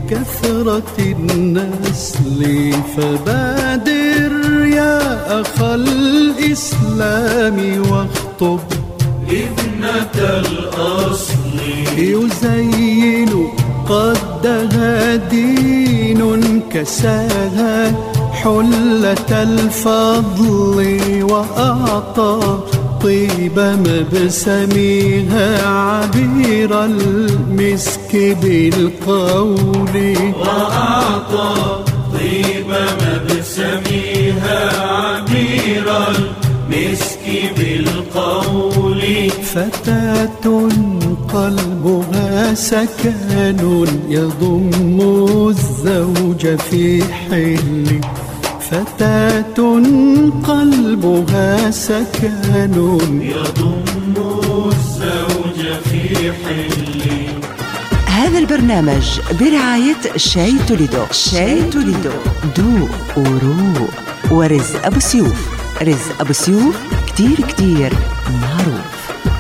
كثرة النسل، فبادر يا أخ الإسلام واخطب ابنة الأصل. يزين قدها دين كساها حلة الفضل، وأعطى طيب مبسمها عبير المسك بالقول. وأعطى طيب مبسمها عبير المسك بالقول. فتاة قلبها سكن يضم الزوج في حل. فتاة قلبها سكن يضم الزوج في حل. هذا البرنامج برعاية شاي توليدو. شاي توليدو دوق وروق. ورزق أبو سيوف. رزق أبو سيوف كتير كتير معروف.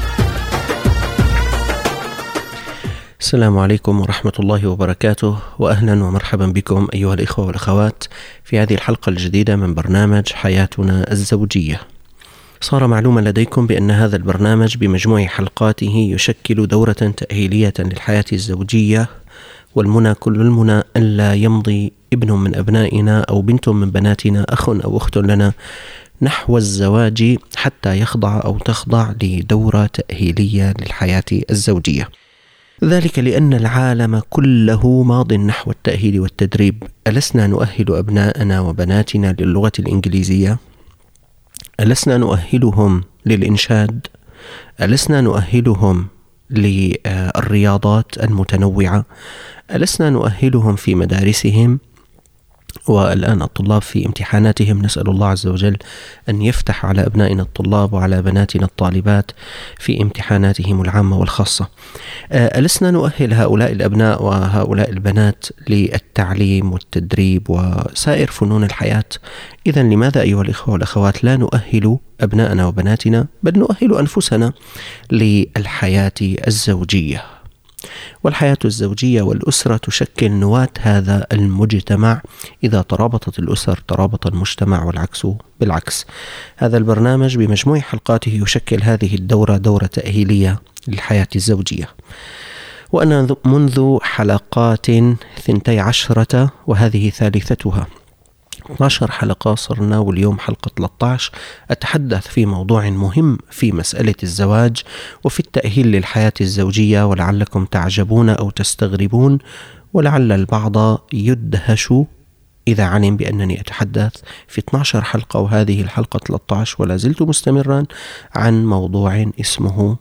السلام عليكم ورحمة الله وبركاته، وأهلا ومرحبا بكم أيها الإخوة والأخوات في هذه الحلقة الجديدة من برنامج حياتنا الزوجية. صار معلوما لديكم بأن هذا البرنامج بمجموع حلقاته يشكل دورة تأهيلية للحياة الزوجية، والمنى كل المنى أن لا يمضي ابن من أبنائنا أو بنت من بناتنا، أخ أو أخت لنا، نحو الزواج حتى يخضع أو تخضع لدورة تأهيلية للحياة الزوجية. ذلك لأن العالم كله ماض نحو التأهيل والتدريب. ألسنا نؤهل أبناءنا وبناتنا للغة الإنجليزية؟ ألسنا نؤهلهم للإنشاد؟ ألسنا نؤهلهم للرياضات المتنوعة؟ ألسنا نؤهلهم في مدارسهم؟ والآن الطلاب في امتحاناتهم، نسأل الله عز وجل أن يفتح على أبنائنا الطلاب وعلى بناتنا الطالبات في امتحاناتهم العامة والخاصة. ألسنا نؤهل هؤلاء الأبناء وهؤلاء البنات للتعليم والتدريب وسائر فنون الحياة؟ إذن لماذا أيها الإخوة والأخوات لا نؤهل أبناءنا وبناتنا، بل نؤهل أنفسنا للحياة الزوجية؟ والحياة الزوجية والأسرة تشكل نواة هذا المجتمع. إذا ترابطت الأسر ترابط المجتمع، والعكس بالعكس. هذا البرنامج بمجموع حلقاته يشكل هذه الدورة دورة تأهيلية للحياة الزوجية. وأنا منذ حلقات 12 وهذه ثالثتها، 12 حلقة صرنا، واليوم حلقة 13، أتحدث في موضوع مهم في مسألة الزواج وفي التأهيل للحياة الزوجية. ولعلكم تعجبون أو تستغربون، ولعل البعض يدهش إذا علم بأنني أتحدث في 12 حلقة وهذه الحلقة 13 ولا زلت مستمرا عن موضوع اسمه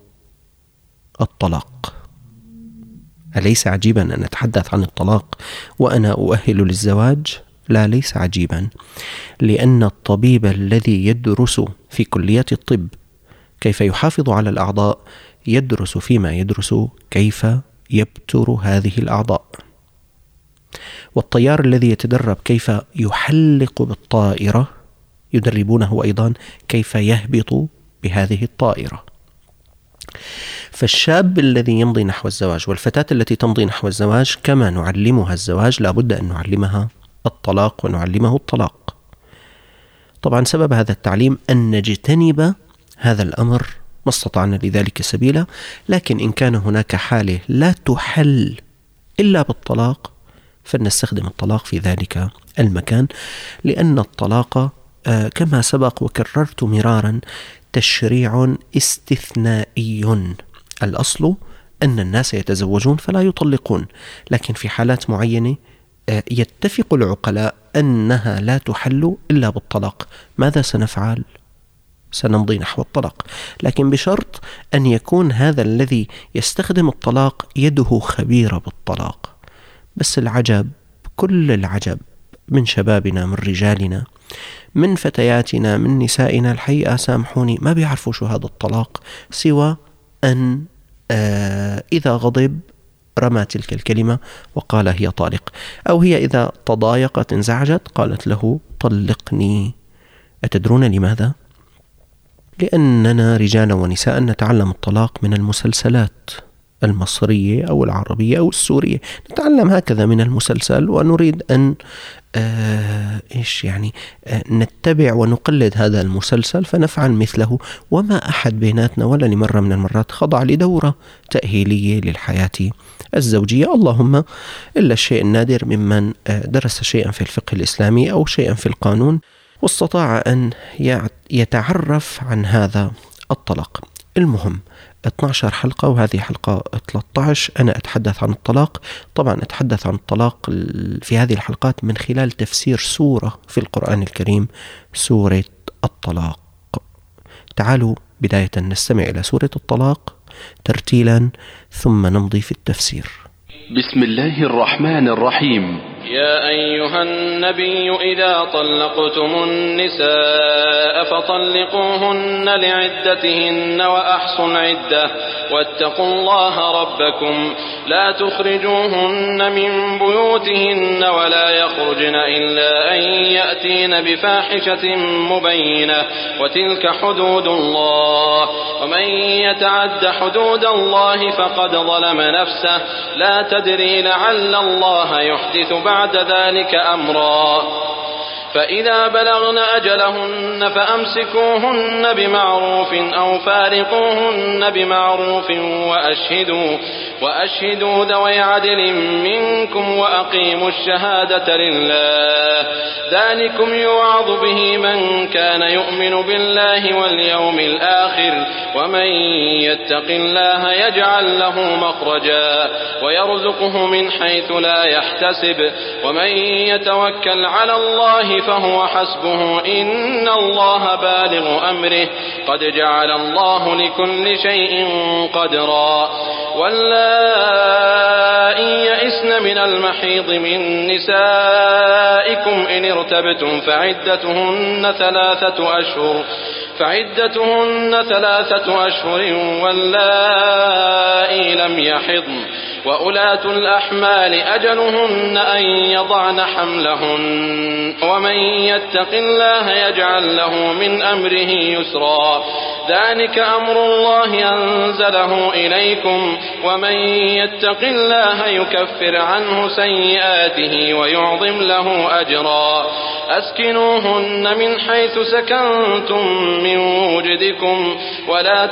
الطلاق. أليس عجيبا أن أتحدث عن الطلاق وأنا أؤهل للزواج؟ لا، ليس عجيبا، لأن الطبيب الذي يدرس في كلية الطب كيف يحافظ على الأعضاء يدرس فيما يدرس كيف يبتر هذه الأعضاء. والطيار الذي يتدرب كيف يحلق بالطائرة يدربونه أيضا كيف يهبط بهذه الطائرة. فالشاب الذي يمضي نحو الزواج والفتاة التي تمضي نحو الزواج كما نعلمها الزواج لابد أن نعلمها الطلاق ونعلمه الطلاق. طبعا سبب هذا التعليم أن نجتنب هذا الأمر ما استطعنا لذلك سبيلا، لكن إن كان هناك حالة لا تحل إلا بالطلاق فلنستخدم الطلاق في ذلك المكان، لأن الطلاق كما سبق وكررت مرارا تشريع استثنائي. الأصل أن الناس يتزوجون فلا يطلقون، لكن في حالات معينة يتفق العقلاء أنها لا تحل إلا بالطلاق. ماذا سنفعل؟ سنمضي نحو الطلاق، لكن بشرط أن يكون هذا الذي يستخدم الطلاق يده خبيرة بالطلاق. بس العجب، كل العجب من شبابنا، من رجالنا، من فتياتنا، من نسائنا، الحقيقة سامحوني ما بيعرفوا شو هذا الطلاق، سوى أن إذا غضب رمى تلك الكلمة وقال هي طالق، أو هي إذا تضايقت انزعجت قالت له طلقني. أتدرون لماذا؟ لأننا رجالا ونساء نتعلم الطلاق من المسلسلات المصرية أو العربية أو السورية، نتعلم هكذا من المسلسل ونريد أن نتبع ونقلد هذا المسلسل فنفعل مثله، وما أحد بيناتنا ولا لمرة من المرات خضع لدورة تأهيلية للحياة الزوجية، اللهم إلا الشيء النادر ممن درس شيئا في الفقه الإسلامي أو شيئا في القانون واستطاع أن يتعرف عن هذا الطلاق. المهم 12 حلقة وهذه حلقة 13 أنا أتحدث عن الطلاق. طبعا أتحدث عن الطلاق في هذه الحلقات من خلال تفسير سورة في القرآن الكريم، سورة الطلاق. تعالوا بداية نستمع إلى سورة الطلاق ترتيلا ثم نمضي في التفسير. بسم الله الرحمن الرحيم. يا أيها النبي إذا طلقتم النساء فطلقوهن لعدتهن وأحصوا العدة واتقوا الله ربكم لا تخرجوهن من بيوتهن ولا يخرجن إلا أن يأتين بفاحشة مبينة وتلك حدود الله ومن يتعد حدود الله فقد ظلم نفسه لا تدري لعل الله يحدث بعد ذلك أمرا. فإذا بلغن أجلهن فأمسكوهن بمعروف أو فارقوهن بمعروف وأشهدوا ذوي عدل منكم وأقيموا الشهادة لله ذلكم يوعظ به من كان يؤمن بالله واليوم الآخر ومن يتق الله يجعل له مخرجا ويرزقه من حيث لا يحتسب ومن يتوكل على الله فهو حسبه إن الله بالغ أمره قد جعل الله لكل شيء قدرا. واللائي يئسن من المحيض من نسائكم إن ارتبتم فعدتهن 3 أشهر واللائي لم يحضن وأولاة الأحمال أجلهن أن يضعن حملهن ومن يتق الله يجعل له من أمره يسرا ذلك أمر الله أنزله إليكم ومن يتق الله يكفر عنه سيئاته ويعظم له أجرا. أسكنوهن من حيث سكنتم من وجدكم ولا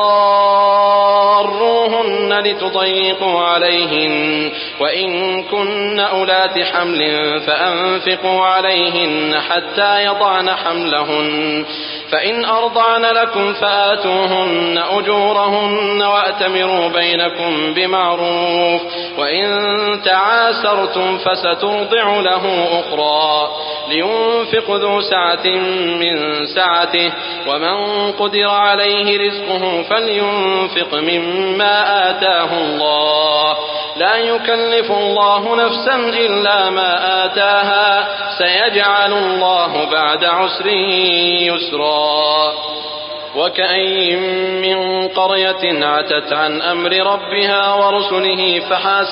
تضاروهن لتضيقوا عليهن وإن كن أولات حمل فأنفقوا عليهن حتى يضعن حملهن فإن أرضعن لكم فآتوهن أجورهن وأتمروا بينكم بمعروف وإن تعاسرتم فسترضع له أخرى لينفق ذو سعة من سعته ومن قدر عليه رزقه فلينفق مما آتاه الله لا يكلف الله نفسا إلا ما آتاها سيجعل الله بعد عسر يسرا. وكأين من قرية عتت عن أمر ربها ورسله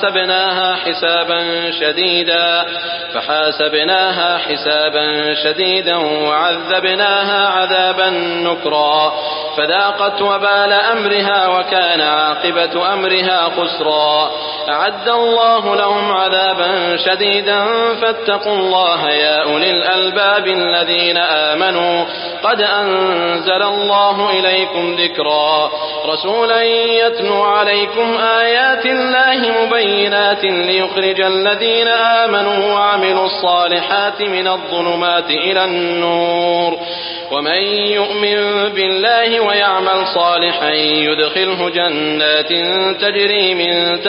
فحاسبناها حسابا شديدا وعذبناها عذابا نكرا فذاقت وبال أمرها وكان عاقبة أمرها خسرا. أعد الله لهم عذابا شديدا فاتقوا الله يا أولي الألباب الذين آمنوا قد أنزل الله إليكم ذكرا رسولا يتلو عليكم آيات الله مبينات ليخرج الذين آمنوا وعملوا الصالحات من الظلمات إلى النور ومن يؤمن بالله ويعمل صالحا يدخله جنات تجري من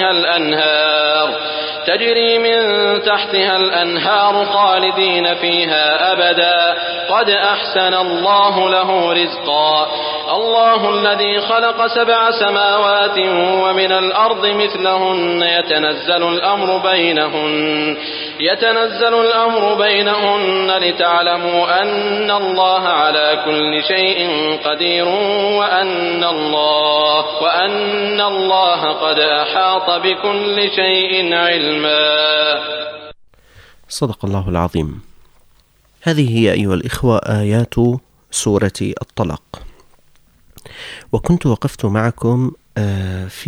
تحتها الأنهار خالدين فيها أبدا قد أحسن الله له رزقا. الله الذي خلق 7 سماوات ومن الأرض مثلهن يتنزل الأمر بينهن لتعلموا أن الله على كل شيء قدير وأن الله قد أحاط بكل شيء علما. صدق الله العظيم. هذه هي أيها الإخوة آيات سورة الطلاق، وكنت وقفت معكم في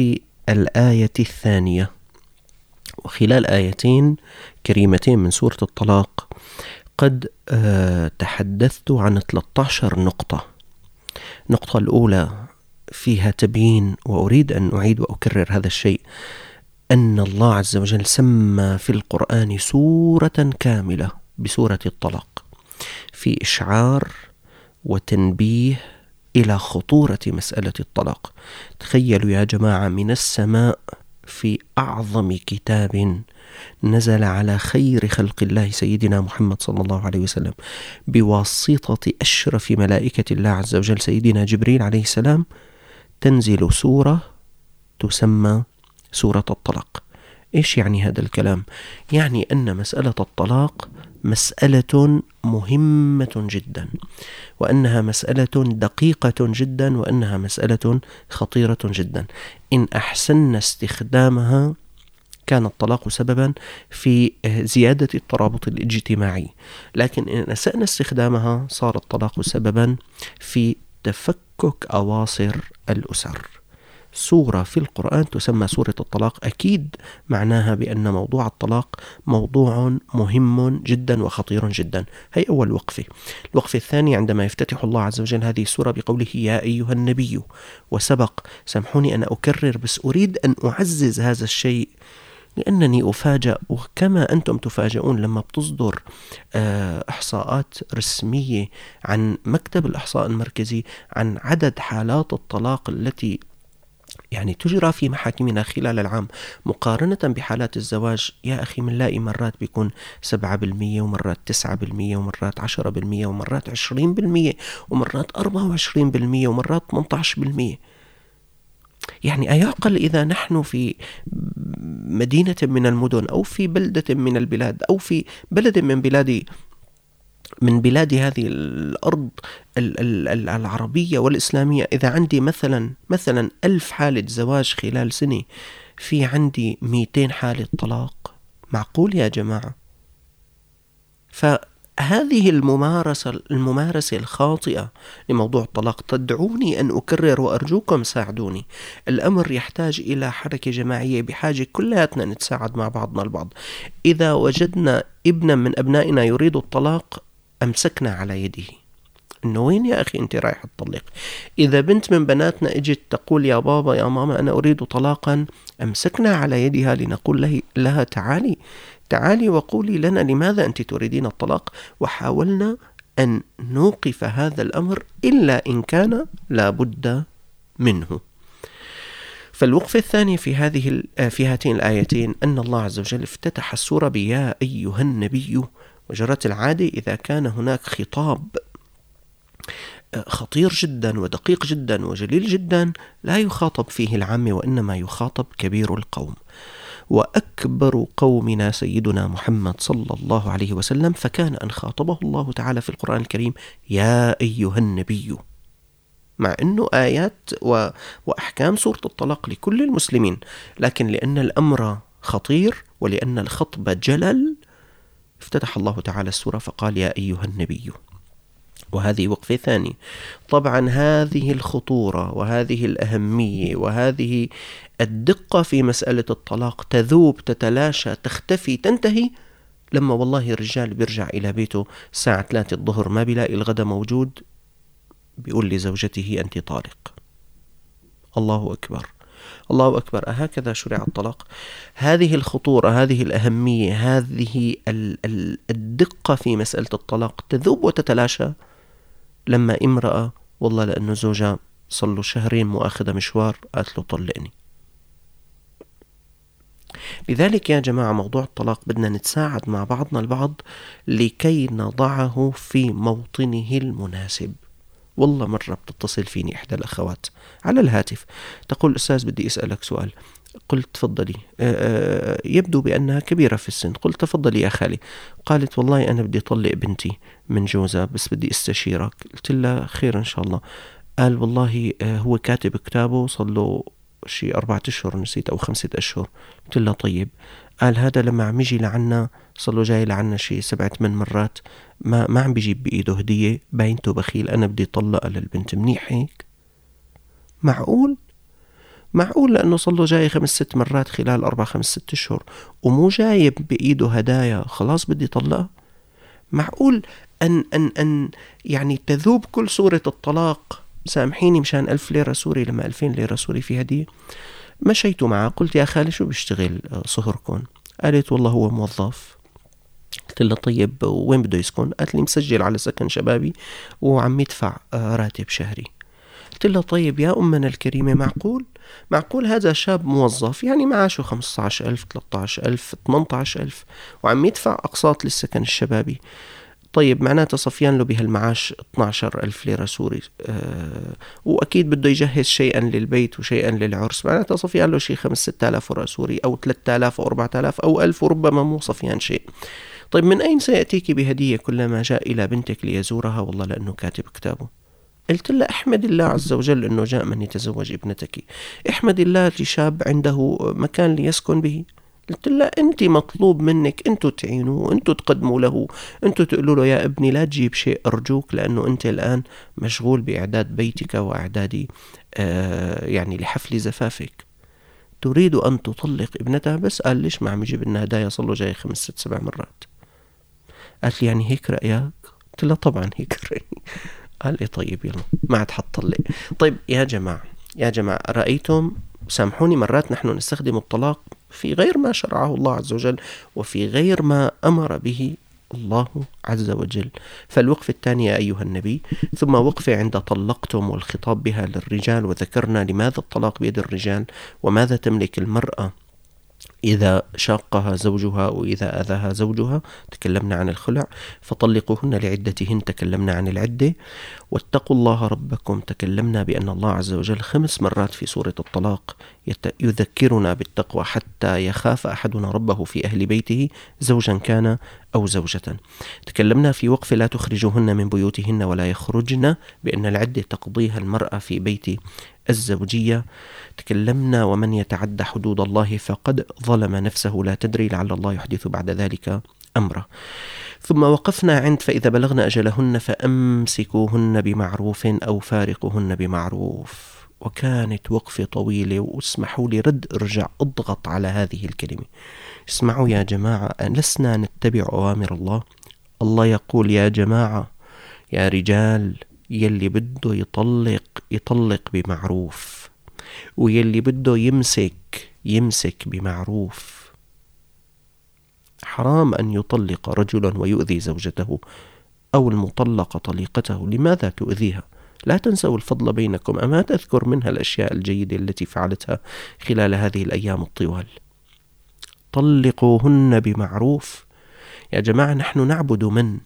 الآية الثانية. وخلال آيتين كريمتين من سورة الطلاق قد تحدثت عن 13 نقطة. النقطة الأولى فيها تبيين، وأريد أن أعيد وأكرر هذا الشيء، أن الله عز وجل سمى في القرآن سورة كاملة بسورة الطلاق، في إشعار وتنبيه إلى خطورة مسألة الطلاق. تخيلوا يا جماعة، من السماء في أعظم كتاب نزل على خير خلق الله سيدنا محمد صلى الله عليه وسلم بواسطة أشرف ملائكة الله عز وجل سيدنا جبريل عليه السلام، تنزل سورة تسمى سورة الطلاق. إيش يعني هذا الكلام؟ يعني أن مسألة الطلاق مسألة مهمة جدا، وأنها مسألة دقيقة جدا، وأنها مسألة خطيرة جدا. إن أحسننا استخدامها كان الطلاق سببا في زيادة الترابط الاجتماعي، لكن إن أسأنا استخدامها صار الطلاق سببا في تفكك أواصر الأسر. سورة في القرآن تسمى سورة الطلاق، أكيد معناها بأن موضوع الطلاق موضوع مهم جدا وخطير جدا. هي أول وقفة. الوقفة الثانية عندما يفتتح الله عز وجل هذه السورة بقوله يا أيها النبي، وسبق، سامحوني أنا أكرر بس أريد أن أعزز هذا الشيء، لأنني أفاجأ وكما أنتم تفاجئون لما بتصدر إحصاءات رسمية عن مكتب الإحصاء المركزي عن عدد حالات الطلاق التي يعني تجرى في محاكمنا خلال العام مقارنة بحالات الزواج. يا أخي منلاقي مرات بيكون 7%، ومرات 9%، ومرات 10%، ومرات 20%، ومرات 24%، ومرات 18%. يعني أيعقل إذا نحن في مدينة من المدن أو في بلدة من البلاد أو في بلد من بلاد هذه الأرض العربية والإسلامية، إذا عندي مثلا 1000 حالة زواج خلال سنة، في عندي 200 حالة طلاق. معقول يا جماعة؟ فهذه الممارسة الخاطئة لموضوع الطلاق تدعوني أن أكرر، وأرجوكم ساعدوني. الأمر يحتاج إلى حركة جماعية، بحاجة كلياتنا نتساعد مع بعضنا البعض. إذا وجدنا ابنا من أبنائنا يريد الطلاق أمسكنا على يده، إنه وين يا أخي أنت رايح تطلق؟ إذا بنت من بناتنا اجت تقول يا بابا يا ماما أنا أريد طلاقا، أمسكنا على يدها لنقول لها تعالي وقولي لنا لماذا أنت تريدين الطلاق، وحاولنا أن نوقف هذا الأمر إلا إن كان لابد منه. فالوقفة الثانية في هاتين الآيتين أن الله عز وجل افتتح السورة بيا أيها النبي، وجرت العادة إذا كان هناك خطاب خطير جدا ودقيق جدا وجليل جدا لا يخاطب فيه العام، وإنما يخاطب كبير القوم. وأكبر قومنا سيدنا محمد صلى الله عليه وسلم، فكان أن خاطبه الله تعالى في القرآن الكريم يا أيها النبي، مع أنه آيات وأحكام سورة الطلاق لكل المسلمين، لكن لأن الأمر خطير ولأن الخطب جلل افتتح الله تعالى السورة فقال يا أيها النبي. وهذه وقفة ثانية. طبعا هذه الخطورة وهذه الأهمية وهذه الدقة في مسألة الطلاق تذوب، تتلاشى، تختفي، تنتهي لما والله الرجال بيرجع إلى بيته الساعة 3 الظهر ما بيلاقي الغداء موجود، بيقول لزوجته أنت طالق. الله أكبر، الله أكبر. أهكذا شرع الطلاق؟ هذه الخطورة، هذه الأهمية، هذه الدقة في مسألة الطلاق تذوب وتتلاشى لما امرأة والله لأنه زوجها صلوا 2 شهر مؤاخذة مشوار قالت له طلقني. لذلك يا جماعة موضوع الطلاق بدنا نتساعد مع بعضنا البعض لكي نضعه في موطنه المناسب. والله مرة بتتصل فيني إحدى الأخوات على الهاتف تقول أستاذ بدي أسألك سؤال. قلت تفضلي. يبدو بأنها كبيرة في السن. قلت تفضلي يا خالي. قالت والله أنا بدي أطلق بنتي من جوزها بس بدي استشيرك. قلت لها خير إن شاء الله. قال والله هو كاتب كتابه صلوا شي 4 أشهر نسيت أو 5 أشهر. قلت له طيب. قال هذا لما عم يجي لعنا صلوا جاي لعنا شي 7-8 مرات ما عم بيجيب بإيده هدية، باينته بخيل، أنا بدي طلق للبنت. منيح هيك؟ معقول؟ معقول لأنه صلوا جاي 5-6 مرات خلال 4-5-6 أشهر ومو جايب بإيده هدايا خلاص بدي طلقها؟ معقول أن يعني تذوب كل سورة الطلاق؟ سامحيني مشان 1000 ليرة سوري لما 2000 ليرة سوري في هدية. مشيت معه قلت يا خالي شو بيشتغل صهركم؟ قالت والله هو موظف. قلت له طيب وين بده يسكن؟ قالت لي مسجل على سكن شبابي وعم يدفع راتب شهري. قلت له طيب يا أمنا الكريمة معقول هذا شاب موظف يعني معاشه 15,000 13,000 18,000 وعم يدفع أقساط للسكن الشبابي؟ طيب معناته صفيان له بهالمعاش 12,000 ليرة سوري، وأكيد بده يجهز شيئا للبيت وشيئا للعرس، معناته صفيان له شيء 5-6,000 ورقة سوري أو 3,000 أو 4,000 أو 1,000 وربما مو صفيان شيء. طيب من أين سيأتيك بهدية كلما جاء إلى بنتك ليزورها؟ والله لأنه كاتب كتابه. قلت له احمد الله عز وجل أنه جاء من يتزوج ابنتك، احمد الله لشاب عنده مكان ليسكن به. قلت له أنت مطلوب منك أنتوا تعينوه، أنتوا تقدموا له، أنتوا تقولوا له يا ابني لا تجيب شيء أرجوك، لأنه أنت الآن مشغول بإعداد بيتك وإعداد يعني لحفل زفافك. تريد أن تطلق ابنتها؟ بس قال ليش ما عم يجيب لنا هدايا صلوا جاي 5-6-7 مرات. قالت لي يعني هيك رأيك؟ قلت له طبعا هيك رأيي. قال لي طيب يلا ما عاد حطلق. طيب يا جماعة رأيتم؟ سامحوني مرات نحن نستخدم الطلاق في غير ما شرعه الله عز وجل وفي غير ما أمر به الله عز وجل. فالوقفة الثانية أيها النبي، ثم وقفة عند طلقتم والخطاب بها للرجال، وذكرنا لماذا الطلاق بيد الرجال وماذا تملك المرأة إذا شاقها زوجها وإذا أذاها زوجها. تكلمنا عن الخلع. فطلقوهن لعدتهن، تكلمنا عن العدة. واتقوا الله ربكم، تكلمنا بأن الله عز وجل 5 مرات في سورة الطلاق يذكرنا بالتقوى حتى يخاف أحدنا ربه في أهل بيته زوجا كان أو زوجة. تكلمنا في وقف لا تخرجوهن من بيوتهن ولا يخرجن بأن العدة تقضيها المرأة في بيت الزوجية. تكلمنا ومن يتعدى حدود الله فقد ظلم نفسه لا تدري لعل الله يحدث بعد ذلك أمره. ثم وقفنا عند فإذا بلغن أجلهن فأمسكوهن بمعروف أو فارقوهن بمعروف. وكانت وقفة طويلة، واسمحوا لي ارجع اضغط على هذه الكلمة. اسمعوا يا جماعة، لسنا نتبع أوامر الله. الله يقول يا جماعة يا رجال يلي بده يطلق بمعروف، ويلي بده يمسك بمعروف. حرام أن يطلق رجلا ويؤذي زوجته أو المطلق طليقته. لماذا تؤذيها؟ لا تنسوا الفضل بينكم. أما تذكر منها الأشياء الجيدة التي فعلتها خلال هذه الأيام الطوال. طلقوهن بمعروف. يا جماعة نحن نعبد من؟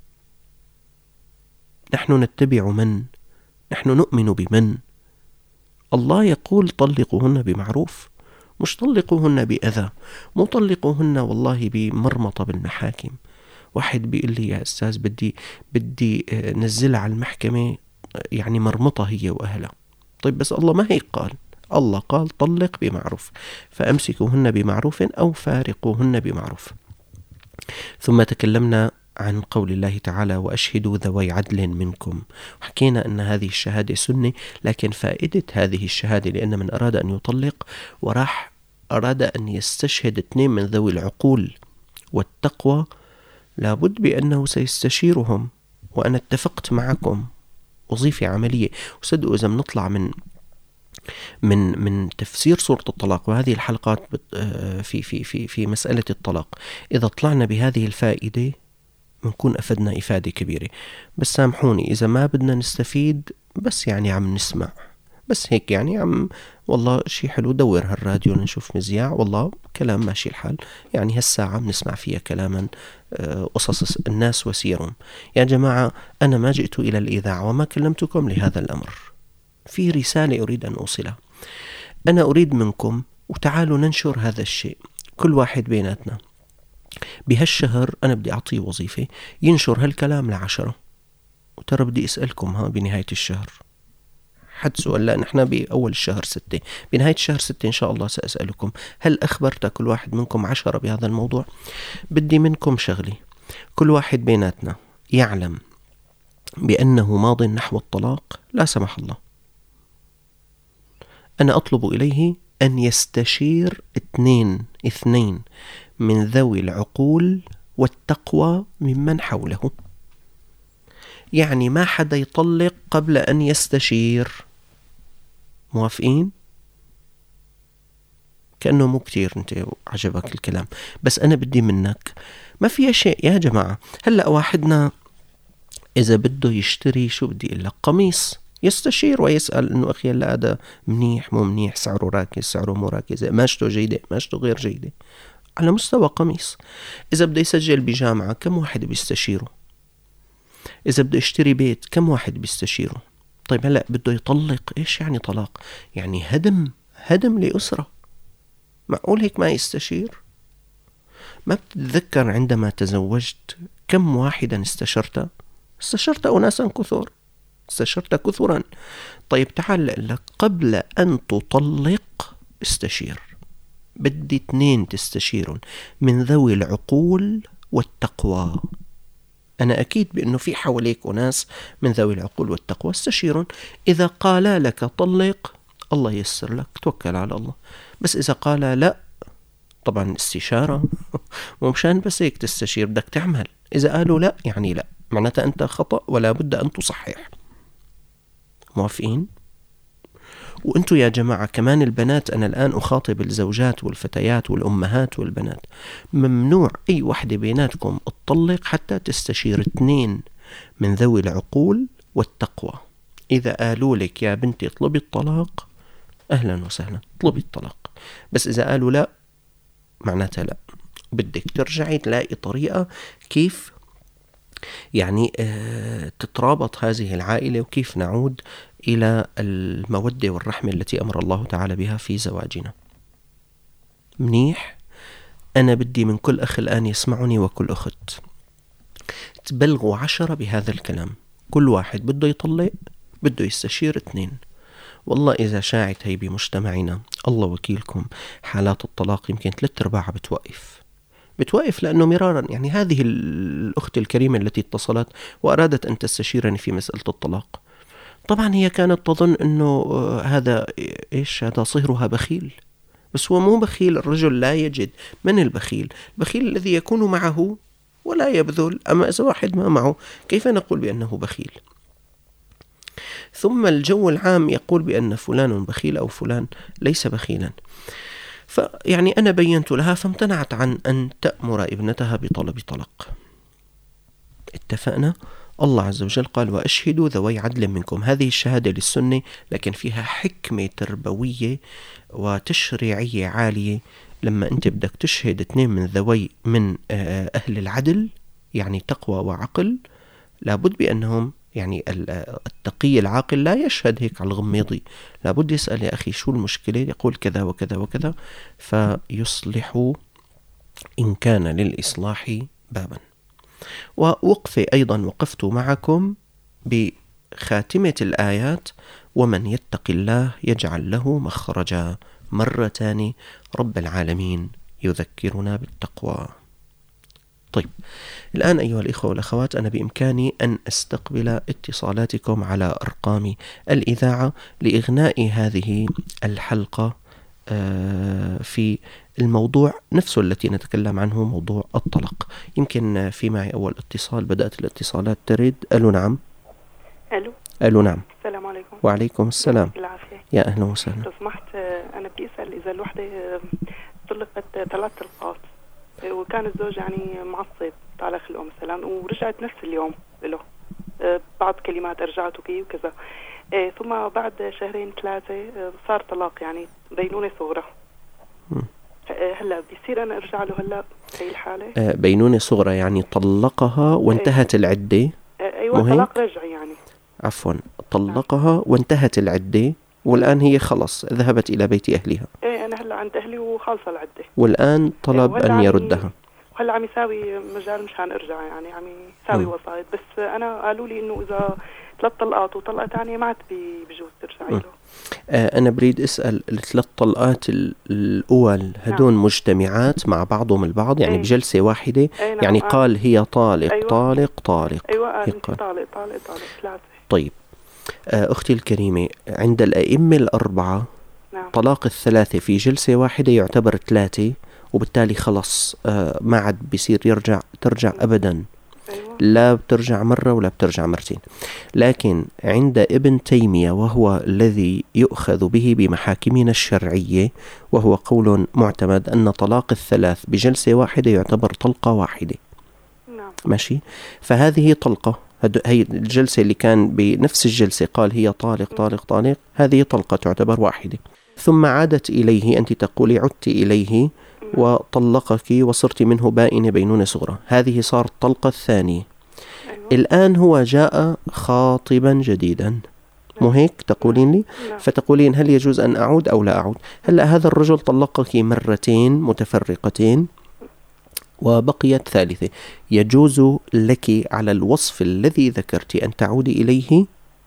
نحن نتبع من؟ نحن نؤمن بمن؟ الله يقول طلقوهن بمعروف، مش طلقوهن بأذى، مو طلقوهن والله بمرمطة بالمحاكم. واحد بيقول لي يا أستاذ بدي نزلها على المحكمة يعني مرمطة هي وأهلها. طيب بس الله ما هيك قال. الله قال طلق بمعروف، فأمسكوهن بمعروف أو فارقوهن بمعروف. ثم تكلمنا عن قول الله تعالى وأشهدوا ذوي عدل منكم، وحكينا أن هذه الشهادة سنة، لكن فائدة هذه الشهادة لأن من أراد أن يطلق وراح أراد أن يستشهد 2 من ذوي العقول والتقوى لابد بأنه سيستشيرهم. وأنا اتفقت معكم وظيفة عملية. وصدقوا إذا بنطلع من تفسير سورة الطلاق وهذه الحلقات في مسألة الطلاق، إذا طلعنا بهذه الفائدة بنكون أفدنا إفادة كبيرة. بس سامحوني إذا ما بدنا نستفيد، بس يعني عم نسمع بس هيك يعني والله شي حلو، دور هالراديو لنشوف مذياع، والله كلام ماشي الحال، يعني هالساعة بنسمع فيها كلاما قصص الناس وسيرهم. يا جماعة أنا ما جئت إلى الإذاعة وما كلمتكم لهذا الأمر. في رسالة أريد أن أوصلها. أنا أريد منكم وتعالوا ننشر هذا الشيء. كل واحد بيناتنا بهالشهر أنا بدي أعطيه وظيفة ينشر هالكلام ل10. وترى بدي أسألكم بنهاية الشهر حد سؤال، لا نحن بأول الشهر 6، بنهاية الشهر 6 إن شاء الله سأسألكم هل أخبرت كل واحد منكم 10 بهذا الموضوع؟ بدي منكم شغلي، كل واحد بيناتنا يعلم بأنه ماض نحو الطلاق لا سمح الله. أنا أطلب إليه أن يستشير اثنين من ذوي العقول والتقوى ممن حوله. يعني ما حدا يطلق قبل أن يستشير. موافقين؟ كأنه مو كتير أنت عجبك الكلام، بس أنا بدي منك ما فيها شيء يا جماعة. هلأ واحدنا إذا بده يشتري شو بدي إلا قميص يستشير ويسأل إنه أخي هلا هذا منيح مو منيح، سعره راكز سعره مو راكز، ماشته جيدة ماشته غير جيدة، على مستوى قميص. إذا بده يسجل بجامعة كم واحد بيستشيره؟ إذا بده يشتري بيت كم واحد بيستشيره؟ طيب هلأ بده يطلق، إيش يعني طلاق؟ يعني هدم لأسرة. معقول هيك ما يستشير؟ ما بتتذكر عندما تزوجت كم واحدا استشرت؟ استشرت أناسا كثر، استشرت كثرا. طيب تعال لك قبل أن تطلق استشير. بدي 2 تستشيرون من ذوي العقول والتقوى. أنا أكيد بأنه في حواليك أناس من ذوي العقول والتقوى، استشيرون. إذا قال لك طلق الله ييسر لك، توكل على الله. بس إذا قال لا، طبعا استشارة ومشان بس هيك تستشير بدك تعمل. إذا قالوا لا يعني لا، معناتها أنت خطأ ولا بد أن تصحح. موافقين؟ وأنتوا يا جماعة كمان البنات، أنا الآن أخاطب الزوجات والفتيات والأمهات والبنات، ممنوع أي وحدة بيناتكم تطلق حتى تستشير 2 من ذوي العقول والتقوى. إذا قالوا لك يا بنتي اطلبي الطلاق، أهلا وسهلا اطلبي الطلاق. بس إذا قالوا لا معناتها لا، بدك ترجعي تلاقي طريقة كيف يعني تترابط هذه العائلة، وكيف نعود إلى المودة والرحمة التي أمر الله تعالى بها في زواجنا. منيح؟ أنا بدي من كل أخ الآن يسمعني وكل أخت تبلغوا 10 بهذا الكلام. كل واحد بده يطلق بده يستشير 2. والله إذا شاعت هي بمجتمعنا الله وكيلكم حالات الطلاق يمكن 3/4 بتوقف لأنه مرارا. يعني هذه الأخت الكريمة التي اتصلت وأرادت أن تستشيرني في مسألة الطلاق، طبعا هي كانت تظن أنه هذا صهرها بخيل، بس هو مو بخيل. الرجل لا يجد. من البخيل؟ البخيل الذي يكون معه ولا يبذل. أما إذا واحد ما معه كيف نقول بأنه بخيل؟ ثم الجو العام يقول بأن فلان بخيل أو فلان ليس بخيلا. فيعني أنا بينت لها فامتنعت عن أن تأمر ابنتها بطلب طلاق. اتفقنا؟ الله عز وجل قال وأشهدوا ذوي عدل منكم. هذه الشهادة للسنة لكن فيها حكمة تربوية وتشريعية عالية. لما أنت بدك تشهد 2 من ذوي من أهل العدل يعني تقوى وعقل، لابد بأنهم يعني التقي العاقل لا يشهد هيك على الغميضي، لابد يسأل يا أخي شو المشكلة، يقول كذا وكذا وكذا، فيصلح إن كان للإصلاح بابا. ووقفة أيضا وقفت معكم بخاتمة الآيات ومن يتق الله يجعل له مخرجا، مرة تاني رب العالمين يذكرنا بالتقوى. طيب الآن أيها الإخوة والأخوات أنا بإمكاني أن أستقبل اتصالاتكم على أرقام الإذاعة لإغناء هذه الحلقة في الموضوع نفسه التي نتكلم عنه، موضوع الطلاق. يمكن في معي أول اتصال، بدأت الاتصالات ترد. ألو نعم. ألو نعم. السلام عليكم. وعليكم السلام. العافية. يا أهلا وسهلا. لو سمحت أنا بدي أسأل إذا الوحدة طلقت 3 طلقات وكان الزوج يعني معصب على خلقه مثلا ورجعت نفس اليوم له بعض كلمات رجعت وكذا، ثم بعد 2-3 صار طلاق يعني بينونة صغرى. هلا بيصير أنا أرجع له هلا هي الحالة؟ بينونة صغرى يعني طلقها وانتهت العدة. أيوة طلاق رجعي يعني. عفوا طلقها وانتهت العدة والآن هي خلص ذهبت إلى بيت أهلها. أنا هلا عند أهلي وخالصة العدة والآن طلب أن يردها. وهلا عم يساوي مجال مشان أرجع يعني عم يساوي وسائط، بس أنا قالوا لي إنه إذا 3 طلقات وطلقة ثانية ما عاد بجوز ترجعي له. أنا بريد أسأل ال3 طلقات الأول هدون مجتمعات مع بعضهم البعض يعني بجلسة واحدة؟ يعني قال هي طالق. أيوة. طالق. أيوة طالق 3. طيب أختي الكريمة، عند الأئمة ال4 الطلاق الثلاثة في جلسة واحدة يعتبر 3، وبالتالي خلص ما عاد بيصير ترجع أبدا. لا بترجع مرة ولا بترجع مرتين. لكن عند ابن تيمية، وهو الذي يؤخذ به بمحاكمنا الشرعية، وهو قول معتمد، أن طلاق الثلاث بجلسة واحدة يعتبر طلقة واحدة. ماشي. فهذه طلقة، هي الجلسة اللي كان بنفس الجلسة قال هي طالق طالق طالق، هذه طلقة تعتبر واحدة. ثم عادت إليه، أنت تقولي عدت إليه وطلقك وصرت منه بائنة بينونة صغرى، هذه صارت طلقة الثانية. الآن هو جاء خاطبا جديدا، مو هيك تقولين لي؟ فتقولين هل يجوز أن أعود أو لا أعود؟ هلأ هذا الرجل طلقك مرتين متفرقتين وبقيت ثالثة، يجوز لك على الوصف الذي ذكرت أن تعودي إليه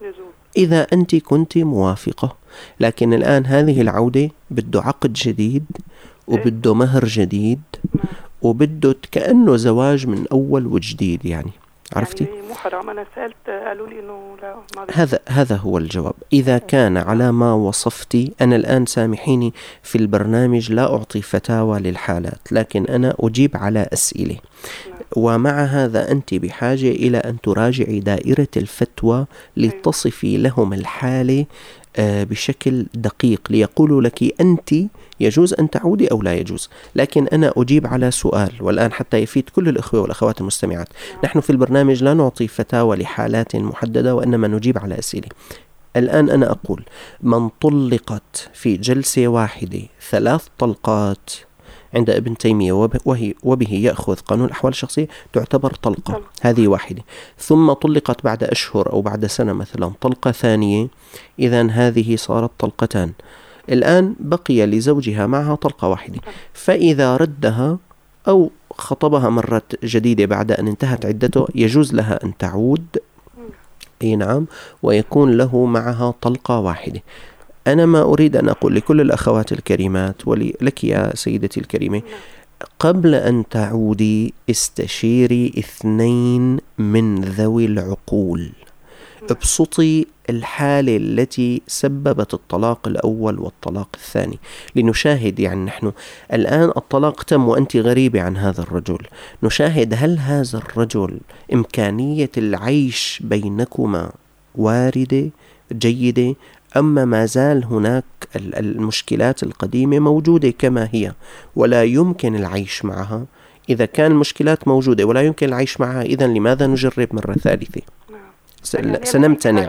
إذا أنت كنت موافقة. لكن الآن هذه العودة بده عقد جديد، وبده مهر جديد، وبده كأنه زواج من أول وجديد. يعني عرفتي؟ يعني مو حرام. أنا سألت قالوا لي إنه لا، ما هذا هو الجواب. إذا كان على ما وصفتي، أنا الآن سامحيني في البرنامج لا أعطي فتاوى للحالات، لكن أنا أجيب على أسئلة. ومع هذا أنت بحاجة إلى أن تراجعي دائرة الفتوى لتصفي لهم الحالة بشكل دقيق، ليقولوا لك أنت يجوز أن تعودي أو لا يجوز. لكن أنا أجيب على سؤال، والآن حتى يفيد كل الأخوة والأخوات المستمعات، نحن في البرنامج لا نعطي فتاوى لحالات محددة، وإنما نجيب على أسئلة. الآن أنا أقول من طلقت في جلسة واحدة 3 طلقات عند ابن تيمية وبه يأخذ قانون الأحوال الشخصية تعتبر طلقة، هذه واحدة. ثم طلقت بعد أشهر أو بعد سنة مثلا طلقة ثانية، إذن هذه صارت طلقتان. الآن بقي لزوجها معها طلقة واحدة، فإذا ردها أو خطبها مرة جديدة بعد أن انتهت عدته يجوز لها أن تعود، أي نعم، ويكون له معها طلقة واحدة. أنا ما أريد أن أقول لكل الأخوات الكريمات ولك يا سيدتي الكريمة، قبل أن تعودي استشيري 2 من ذوي العقول، ابسطي الحالة التي سببت الطلاق الأول والطلاق الثاني لنشاهد. يعني نحن الآن الطلاق تم وأنت غريبة عن هذا الرجل، نشاهد هل هذا الرجل إمكانية العيش بينكما واردة جيدة، أما ما زال هناك المشكلات القديمة موجودة كما هي ولا يمكن العيش معها. إذا كان المشكلات موجودة ولا يمكن العيش معها، إذن لماذا نجرب مرة ثالثة؟ سنمتنع.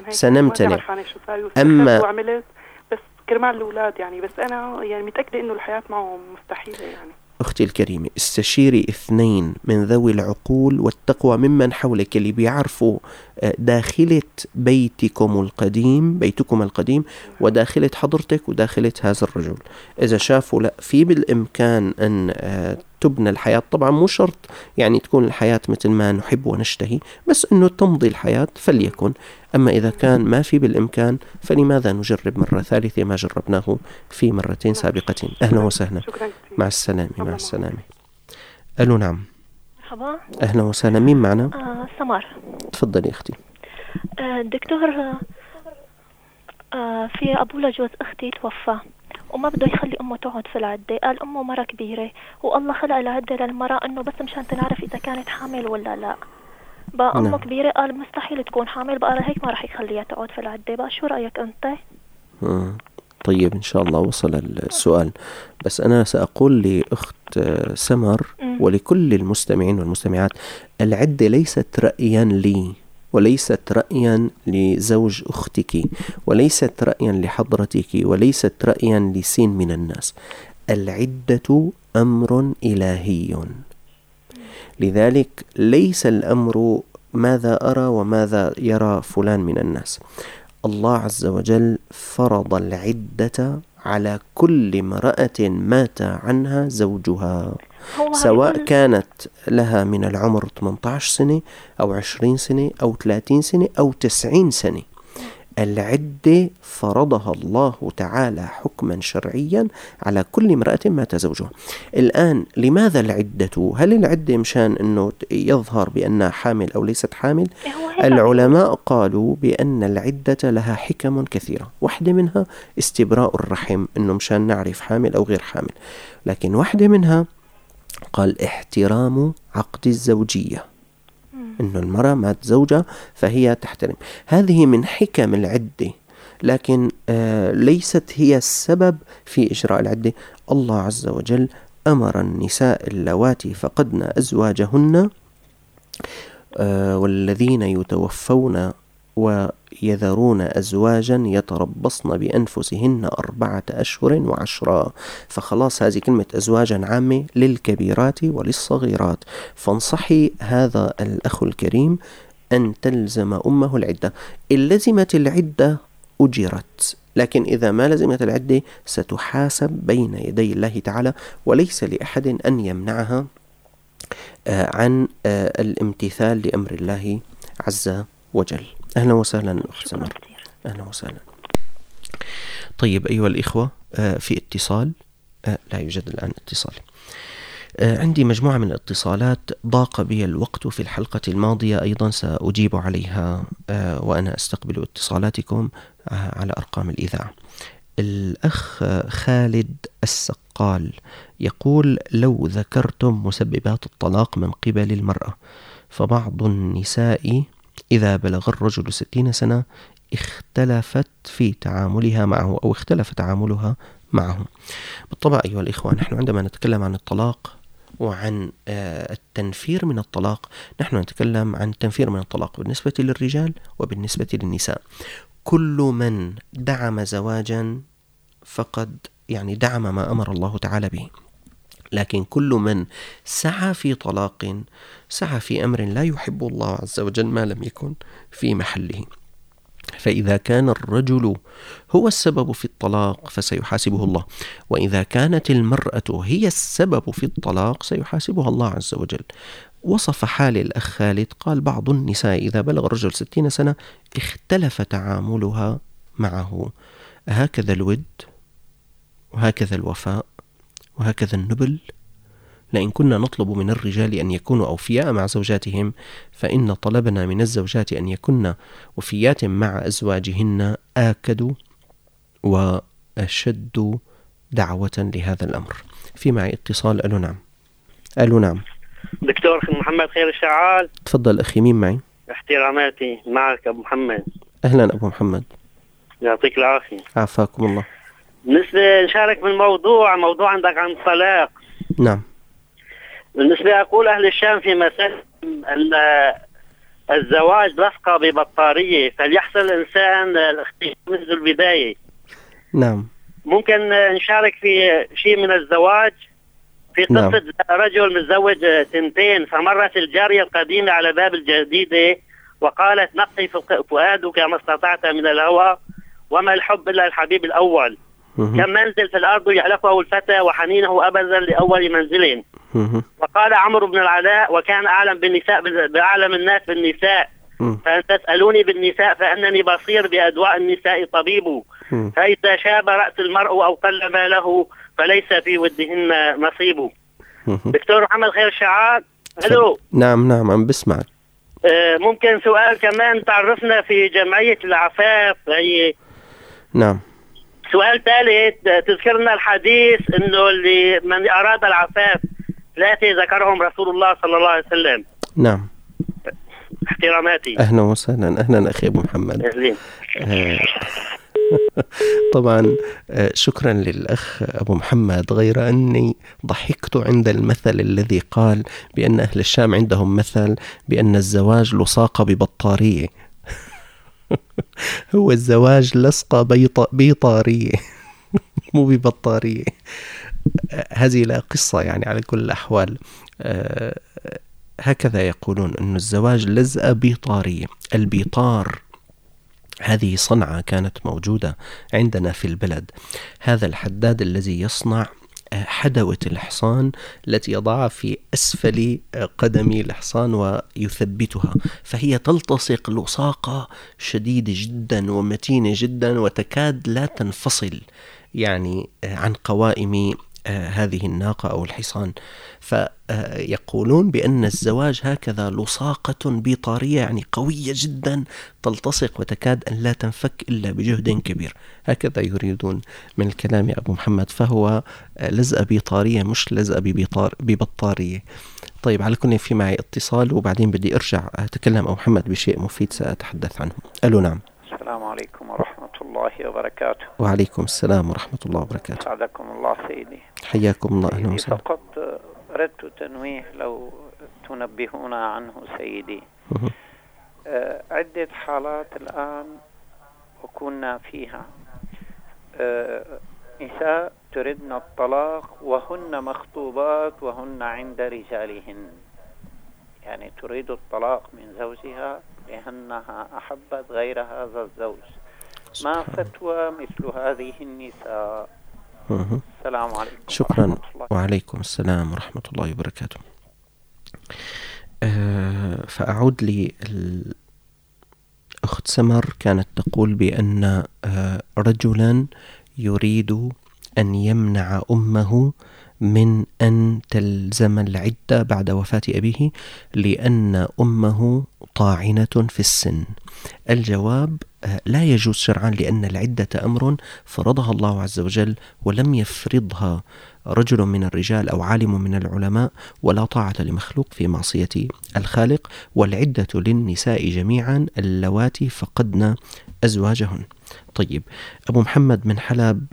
أما بس كرمال الأولاد يعني، بس أنا يعني متأكدة إنه الحياة معه مستحيلة. يعني أختي الكريمة، استشيري 2 من ذوي العقول والتقوى ممن حولك اللي بيعرفوا داخلة بيتكم القديم وداخلة حضرتك وداخلة هذا الرجل. إذا شافوا لا في بالإمكان أن تبنى الحياة، طبعا مو شرط يعني تكون الحياة مثل ما نحب ونشتهي، بس أنه تمضي الحياة فليكن. أما إذا كان ما في بالإمكان فلماذا نجرب مرة ثالثة ما جربناه في مرتين سابقتين؟ أهلا وسهلا. مع السلامة. مع السلامة. ألو نعم. مرحبا. أهلا وسهلا. مين معنا؟ سمر. تفضلي أختي. دكتور، في أبو لجوز أختي توفى وما بده يخلي أمه تقعد في العدة. قال أمه مرة كبيرة والله خلق العدة للمرأة أنه بس مشان تنعرف إذا كانت حامل ولا لا. بقى أمه كبيرة قال مستحيل تكون حامل، بقى هيك ما رح يخليها تقعد في العدة. بقى شو رأيك أنت؟ طيب إن شاء الله وصل السؤال، بس أنا سأقول لأخت سمر ولكل المستمعين والمستمعات، العدة ليست رأيا لي وليست رأيا لزوج أختك وليست رأيا لحضرتك وليست رأيا لسين من الناس. العدة أمر إلهي، لذلك ليس الأمر ماذا أرى وماذا يرى فلان من الناس. الله عز وجل فرض العدة على كل امرأة مات عنها زوجها، سواء كانت لها من العمر 18 سنة أو 20 سنة أو 30 سنة أو 90 سنة. العدة فرضها الله تعالى حكما شرعيا على كل امرأة مات زوجها. الآن لماذا العدة؟ هل العدة مشان أنه يظهر بأنها حامل أو ليست حامل؟ العلماء قالوا بأن العدة لها حكم كثيرة، واحدة منها استبراء الرحم، أنه مشان نعرف حامل أو غير حامل، لكن واحدة منها قال احترام عقد الزوجية، إنه المرأة مات زوجها فهي تحترم. هذه من حكم العدة، لكن ليست هي السبب في إجراء العدة. الله عز وجل أمر النساء اللواتي فقدن أزواجهن والذين يتوفون ويذرون أزواجا يتربصن بأنفسهن 4 أشهر و10. فخلاص هذه كلمة أزواجا عامة للكبيرات وللصغيرات. فانصحي هذا الأخ الكريم أن تلزم أمه العدة. إن لزمت العدة أجرت، لكن إذا ما لزمت العدة ستحاسب بين يدي الله تعالى، وليس لأحد أن يمنعها عن الامتثال لأمر الله عز وجل. أهلا وسهلا أخت سمر. أهلا وسهلا. طيب أيها الإخوة، في اتصال؟ لا يوجد الآن اتصال. عندي مجموعة من الاتصالات ضاق بي الوقت في الحلقة الماضية، أيضا سأجيب عليها وأنا أستقبل اتصالاتكم على أرقام الإذاعة. الأخ خالد السقال يقول: لو ذكرتم مسببات الطلاق من قبل المرأة، فبعض النساء إذا بلغ الرجل 60 سنة اختلف تعاملها معه. بالطبع أيها الإخوة، نحن عندما نتكلم عن الطلاق وعن التنفير من الطلاق، نحن نتكلم عن التنفير من الطلاق بالنسبة للرجال وبالنسبة للنساء. كل من دعم زواجا فقد دعم ما أمر الله تعالى به، لكن كل من سعى في طلاق سعى في أمر لا يحب الله عز وجل ما لم يكن في محله. فإذا كان الرجل هو السبب في الطلاق فسيحاسبه الله، وإذا كانت المرأة هي السبب في الطلاق سيحاسبها الله عز وجل. وصف حال الأخ خالد، قال: بعض النساء إذا بلغ الرجل 60 سنة اختلف تعاملها معه. هكذا الود وهكذا الوفاء وهكذا النبل. لئن كنا نطلب من الرجال أن يكونوا أوفياء مع زوجاتهم، فإن طلبنا من الزوجات أن يكون وفيات مع أزواجهن آكد وأشد دعوة لهذا الأمر. في معي اتصال. ألو نعم. ألو نعم. دكتور محمد خير الشعال. تفضل أخي، مين معي؟ احتراماتي معك أبو محمد. أهلا أبو محمد. يعطيك العافية. عافاكم الله. بالنسبة نشارك بالموضوع عندك عن الطلاق. نعم. بالنسبة أقول أهل الشام في مسألة الزواج لصقة ببطارية، فليحصل الإنسان الاختيار منذ البداية. نعم. ممكن نشارك في شيء من الزواج في قصة. نعم. رجل متزوج 2، فمرت الجارية القديمة على باب الجديدة وقالت: نقي فؤادك ما استطعت من الهوى، وما الحب إلا الحبيب الأول. كم منزل في الأرض يعلفه الفتى، وحنينه أبدا لأول منزل. وقال عمرو بن العلاء: وكان أعلم بالنساء بأعلم الناس بالنساء، فأن تسألوني بالنساء فأنني بصير بأدواء النساء طبيب. فإذا شاب رأس المرء أو قل ماله فليس في ودهن نصيب. دكتور محمد خير الشعال. ألو. نعم عم بسمعك. ممكن سؤال كمان تعرفنا في جمعية العفاف هي؟ نعم. سؤال ثالث، تذكرنا الحديث انه اللي من اراد العفاف 3 ذكرهم رسول الله صلى الله عليه وسلم. نعم. احتراماتي. اهلا وسهلا. اهلا اخي ابو محمد. اهلين. طبعا شكرا للأخ أبو محمد، غير أني ضحكت عند المثل الذي قال بأن أهل الشام عندهم مثل بأن الزواج لصاقة ببطارية. هو الزواج لصقة بيطارية مو ببطارية. هذه لا قصة على كل الأحوال. هكذا يقولون أن الزواج لزقة بيطارية. البيطار هذه صنعة كانت موجودة عندنا في البلد. هذا الحداد الذي يصنع حدوة الحصان التي يضعها في أسفل قدم الحصان ويثبتها، فهي تلتصق لصاقة شديدة جدا ومتينة جدا وتكاد لا تنفصل يعني عن قوائم هذه الناقة أو الحصان. فيقولون بأن الزواج هكذا لصاقة بيطارية يعني قوية جدا تلتصق وتكاد أن لا تنفك إلا بجهد كبير، هكذا يريدون من الكلام يا أبو محمد، فهو لزقة بيطارية مش لزقة ببطارية. طيب على كل في معي اتصال وبعدين بدي أرجع أتكلم أبو محمد بشيء مفيد سأتحدث عنه. ألو نعم. السلام عليكم ورحمة الله وبركاته. وعليكم السلام ورحمة الله وبركاته. سعدكم الله سيدي. حياكم الله. أهلا وسهلا. فقط أردت تنويه لو تنبهونا عنه سيدي. عدة حالات الآن وكنا فيها نساء تردن الطلاق وهن مخطوبات وهن عند رجالهن، يعني تريد الطلاق من زوجها لأنها أحبت غير هذا الزوج. ما فتوى مثل هذه النساء؟ السلام عليكم. شكرا. وعليكم السلام ورحمة الله وبركاته. فأعود للأخت سمر، كانت تقول بأن رجلا يريد أن يمنع أمه من أن تلزم العدة بعد وفاة أبيه لأن أمه طاعنة في السن. الجواب: لا يجوز شرعا، لأن العدة أمر فرضها الله عز وجل ولم يفرضها رجل من الرجال أو عالم من العلماء، ولا طاعة لمخلوق في معصية الخالق، والعدة للنساء جميعا اللواتي فقدن أزواجهن. طيب، أبو محمد من حلب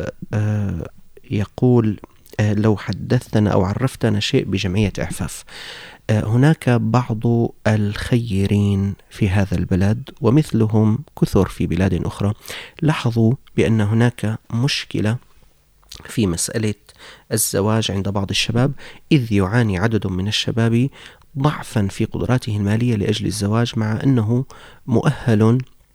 يقول: لو حدثتنا أو عرفتنا شيء بجمعية إعفاف. هناك بعض الخيرين في هذا البلد ومثلهم كثر في بلاد أخرى لاحظوا بأن هناك مشكلة في مسألة الزواج عند بعض الشباب، إذ يعاني عدد من الشباب ضعفا في قدراته المالية لأجل الزواج، مع أنه مؤهل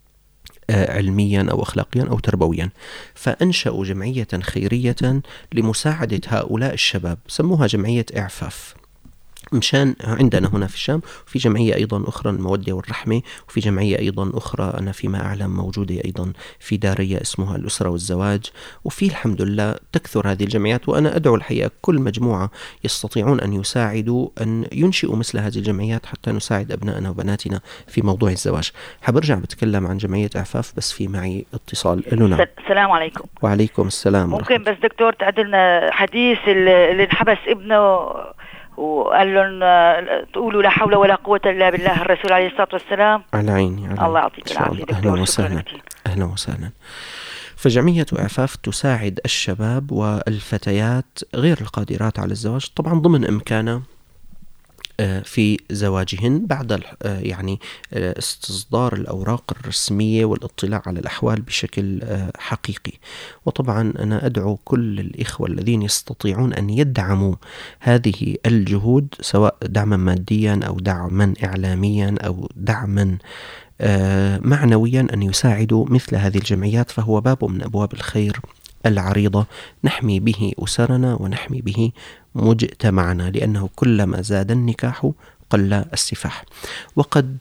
علميا أو أخلاقيا أو تربويا. فأنشأوا جمعية خيرية لمساعدة هؤلاء الشباب، سموها جمعية إعفاف. مشان عندنا هنا في الشام، وفي جمعية أيضا أخرى المودة والرحمة، وفي جمعية أيضا أخرى أنا فيما أعلم موجودة أيضا في دارية اسمها الأسرة والزواج، وفي الحمد لله تكثر هذه الجمعيات. وأنا أدعو الحقيقة كل مجموعة يستطيعون أن يساعدوا أن ينشئوا مثل هذه الجمعيات حتى نساعد أبنائنا وبناتنا في موضوع الزواج. حبرجع بتكلم عن جمعية إعفاف بس في معي اتصال. لنا. السلام عليكم. وعليكم السلام. ممكن بس دكتور تعدلنا حديث اللي انحبس ابنه وقال لهم تقولوا لا حول ولا قوة إلا بالله، الرسول عليه الصلاة والسلام. على عيني. الله يعطيك العافية دكتور. أهلا وسهلا. أهلا وسهلا. فجمعية إعفاف تساعد الشباب والفتيات غير القادرات على الزواج، طبعا ضمن إمكانه في زواجهن بعد يعني استصدار الأوراق الرسمية والاطلاع على الأحوال بشكل حقيقي. وطبعا أنا أدعو كل الإخوة الذين يستطيعون أن يدعموا هذه الجهود، سواء دعما ماديا أو دعما إعلاميا أو دعما معنويا، أن يساعدوا مثل هذه الجمعيات، فهو باب من أبواب الخير العريضة نحمي به أسرنا ونحمي به مجتمعنا، لأنه كلما زاد النكاح قل السفاح. وقد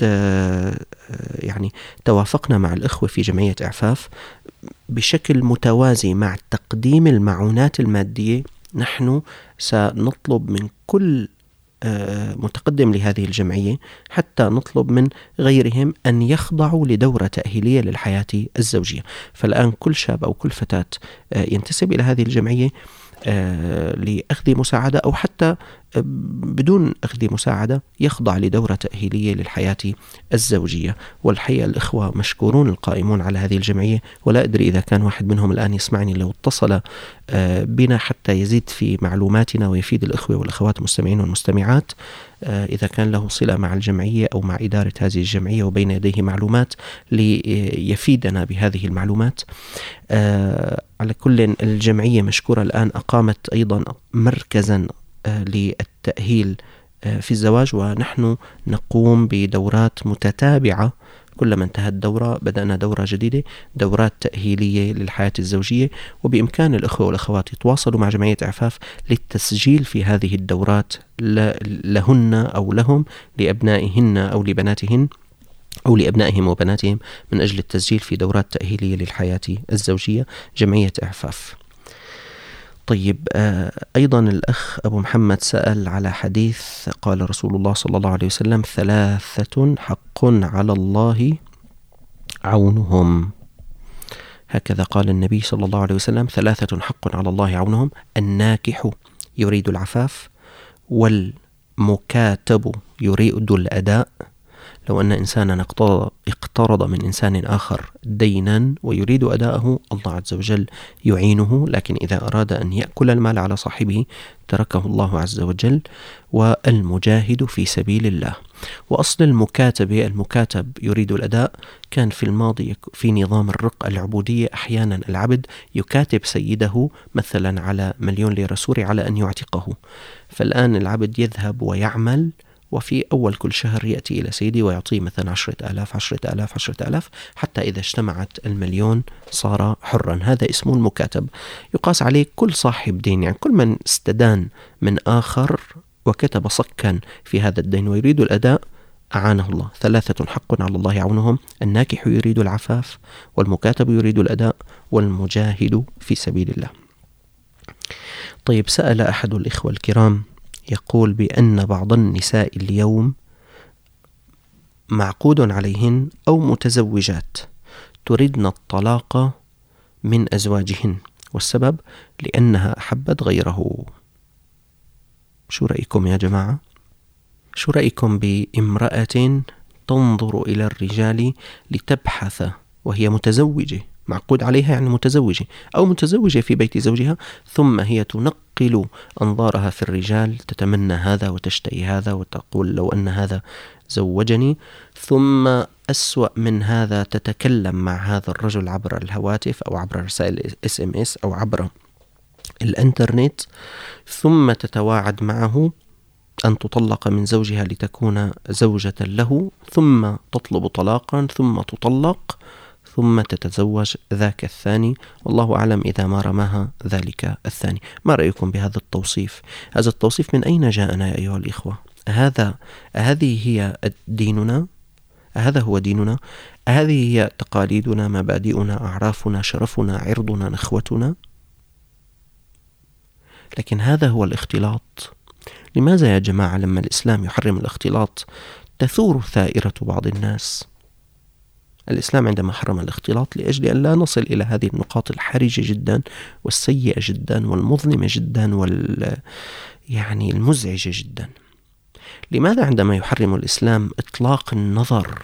يعني توافقنا مع الإخوة في جمعية إعفاف بشكل متوازي مع تقديم المعونات المادية. نحن سنطلب من كل متقدم لهذه الجمعية حتى نطلب من غيرهم أن يخضعوا لدورة تأهيلية للحياة الزوجية. فالآن كل شاب أو كل فتاة ينتسب إلى هذه الجمعية لأخذ مساعدة أو حتى بدون أخذ مساعدة يخضع لدورة تأهيلية للحياة الزوجية. والحقيقة الإخوة مشكورون القائمون على هذه الجمعية، ولا أدري إذا كان واحد منهم الآن يسمعني لو اتصل بنا حتى يزيد في معلوماتنا ويفيد الإخوة والأخوات المستمعين والمستمعات، إذا كان له صلة مع الجمعية أو مع إدارة هذه الجمعية وبين يديه معلومات ليفيدنا بهذه المعلومات. على كل الجمعية مشكورة الآن أقامت أيضا مركزا للتأهيل في الزواج، ونحن نقوم بدورات متتابعة كلما انتهت دورة بدأنا دورة جديدة، دورات تأهيلية للحياة الزوجية. وبإمكان الأخوة والأخوات يتواصلوا مع جمعية إعفاف للتسجيل في هذه الدورات لهن أو لهم، لأبنائهن أو لبناتهن أو لأبنائهم وبناتهم، من أجل التسجيل في دورات تأهيلية للحياة الزوجية، جمعية إعفاف. طيب، أيضا الأخ أبو محمد سأل على حديث قال رسول الله صلى الله عليه وسلم: 3 حق على الله عونهم. هكذا قال النبي صلى الله عليه وسلم: 3 حق على الله عونهم: الناكح يريد العفاف، والمكاتب يريد الأداء. لو أن إنسانا اقترض من إنسان آخر دينا ويريد أداءه، الله عز وجل يعينه، لكن إذا أراد أن يأكل المال على صاحبه تركه الله عز وجل. والمجاهد في سبيل الله. وأصل المكاتب يريد الأداء كان في الماضي في نظام الرق العبودية، أحيانا العبد يكاتب سيده مثلا على 1,000,000 ليرة سوري على أن يعتقه، فالآن العبد يذهب ويعمل، وفي أول كل شهر يأتي إلى سيدي ويعطيه مثلا 10,000 حتى إذا اجتمعت 1,000,000 صار حرا. هذا اسمه المكاتب. يقاس عليه كل صاحب دين، يعني كل من استدان من آخر وكتب صكا في هذا الدين ويريد الأداء أعانه الله. 3 حق على الله عونهم: الناكح يريد العفاف، والمكاتب يريد الأداء، والمجاهد في سبيل الله. طيب، سأل أحد الإخوة الكرام يقول بأن بعض النساء اليوم معقود عليهن أو متزوجات تردن الطلاق من أزواجهن، والسبب لأنها أحبت غيره. شو رأيكم يا جماعة؟ شو رأيكم بامرأة تنظر إلى الرجال لتبحث وهي متزوجة، معقود عليها يعني متزوجة أو متزوجة في بيت زوجها، ثم هي تنقل أنظارها في الرجال، تتمنى هذا وتشتهي هذا وتقول لو أن هذا زوجني، ثم أسوأ من هذا تتكلم مع هذا الرجل عبر الهواتف أو عبر رسائل SMS أو عبر الإنترنت، ثم تتواعد معه أن تطلق من زوجها لتكون زوجة له، ثم تطلب طلاقا، ثم تطلق، ثم تتزوج ذاك الثاني، والله أعلم إذا ما رماها ذلك الثاني. ما رأيكم بهذا التوصيف؟ هذا التوصيف من أين جاءنا يا أيها الإخوة؟ هذه هي ديننا؟ هذا هو ديننا؟ هذه هي تقاليدنا، مبادئنا، أعرافنا، شرفنا، عرضنا، نخوتنا؟ لكن هذا هو الاختلاط. لماذا يا جماعة لما الإسلام يحرم الاختلاط تثور ثائرة بعض الناس؟ الإسلام عندما حرم الاختلاط لأجل أن لا نصل إلى هذه النقاط الحرجة جدا والسيئة جدا والمظلمة جدا يعني المزعجة جدا. لماذا عندما يحرم الإسلام إطلاق النظر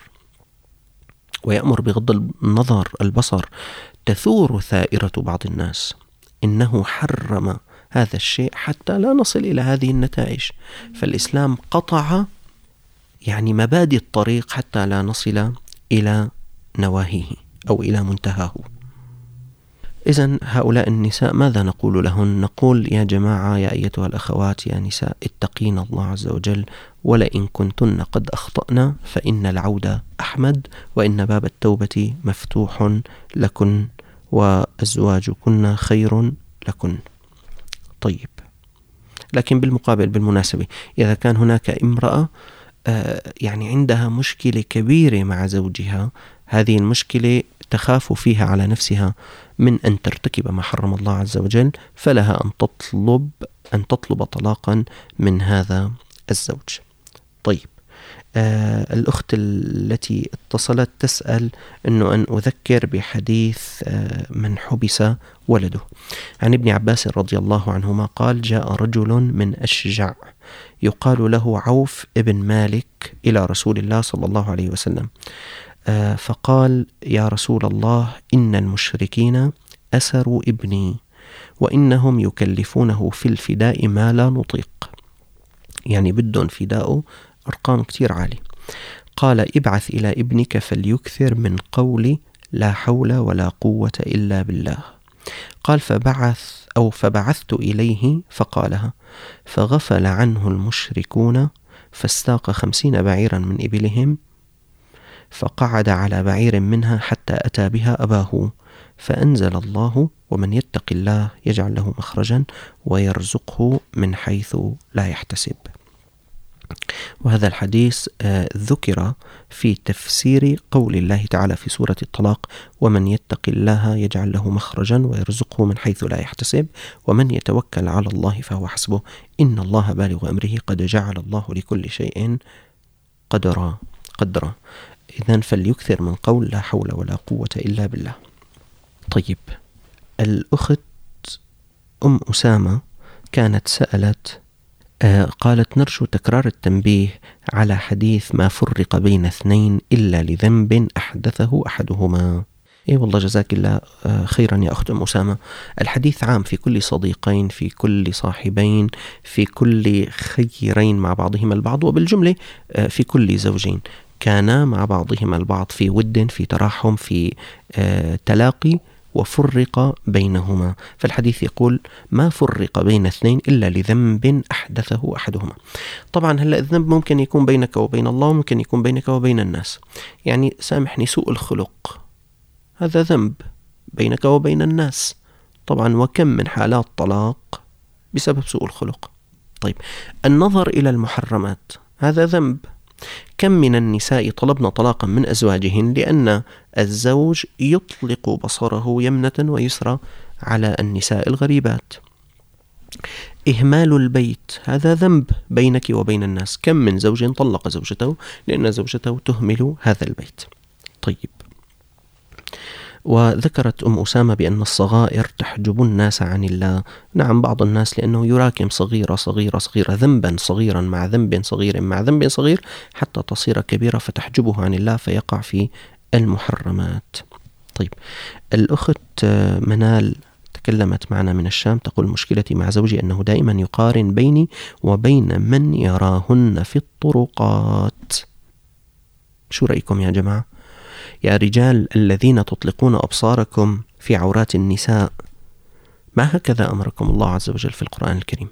ويأمر بغض النظر البصر تثور ثائرة بعض الناس؟ إنه حرم هذا الشيء حتى لا نصل إلى هذه النتائج. فالإسلام قطع يعني مبادئ الطريق حتى لا نصل إلى نواهيه أو إلى منتهاه. إذن هؤلاء النساء ماذا نقول لهن؟ نقول يا جماعة، يا أيتها الأخوات، يا نساء، اتقين الله عز وجل، ولئن كنتن قد أخطأنا فإن العودة أحمد، وإن باب التوبة مفتوح لكن، وأزواجكن خير لكن. طيب، لكن بالمقابل بالمناسبة إذا كان هناك امرأة يعني عندها مشكلة كبيرة مع زوجها، هذه المشكلة تخاف فيها على نفسها من أن ترتكب ما حرم الله عز وجل، فلها أن تطلب طلاقا من هذا الزوج. طيب، الأخت التي اتصلت تسأل أنه أن أذكر بحديث من حبس ولده عن ابن عباس رضي الله عنهما قال: جاء رجل من أشجع يقال له عوف ابن مالك إلى رسول الله صلى الله عليه وسلم، فقال: يا رسول الله، إن المشركين أسروا ابني وإنهم يكلفونه في الفداء ما لا نطيق، يعني بدهم فداءه أرقام كتير عالية. قال: ابعث إلى ابنك فليكثر من قول لا حول ولا قوة إلا بالله. قال: فبعثت إليه فقالها، فغفل عنه المشركون فاستاق 50 بعيرا من إبلهم، فقعد على بعير منها حتى أتى بها أباه، فأنزل الله: ومن يتق الله يجعل له مخرجا ويرزقه من حيث لا يحتسب. وهذا الحديث ذكر في تفسير قول الله تعالى في سورة الطلاق: ومن يتق الله يجعل له مخرجا ويرزقه من حيث لا يحتسب ومن يتوكل على الله فهو حسبه إن الله بالغ أمره قد جعل الله لكل شيء قدرا. إذن فليكثر من قول لا حول ولا قوة إلا بالله. طيب، الأخت أم أسامة كانت سألت قالت: نرجو تكرار التنبيه على حديث ما فرق بين اثنين إلا لذنب أحدثه أحدهما. والله جزاك الله خيرا يا أخت أم أسامة. الحديث عام في كل صديقين، في كل صاحبين، في كل خيرين مع بعضهما البعض، وبالجملة في كل زوجين كانا مع بعضهما البعض في ود، في تراحم، في تلاقي، وفرق بينهما. فالحديث يقول: ما فرق بين اثنين إلا لذنب أحدثه أحدهما. طبعا هلأ الذنب ممكن يكون بينك وبين الله، وممكن يكون بينك وبين الناس. يعني سامحني، سوء الخلق هذا ذنب بينك وبين الناس طبعا، وكم من حالات طلاق بسبب سوء الخلق. طيب، النظر إلى المحرمات هذا ذنب. كم من النساء طلبن طلاقا من أزواجهن لأن الزوج يطلق بصره يمنة ويسرى على النساء الغريبات. إهمال البيت هذا ذنب بينك وبين الناس. كم من زوج طلق زوجته لأن زوجته تهمل هذا البيت. طيب، وذكرت أم أسامة بأن الصغائر تحجب الناس عن الله. نعم، بعض الناس لأنه يراكم صغيرة ذنبا صغيرا مع ذنب صغير مع ذنب صغير حتى تصير كبيرة فتحجبه عن الله فيقع في المحرمات. طيب، الأخت منال تكلمت معنا من الشام، تقول: مشكلتي مع زوجي أنه دائما يقارن بيني وبين من يراهن في الطرقات. شو رأيكم يا جماعة؟ يا رجال الذين تطلقون أبصاركم في عورات النساء، ما هكذا أمركم الله عز وجل في القرآن الكريم؟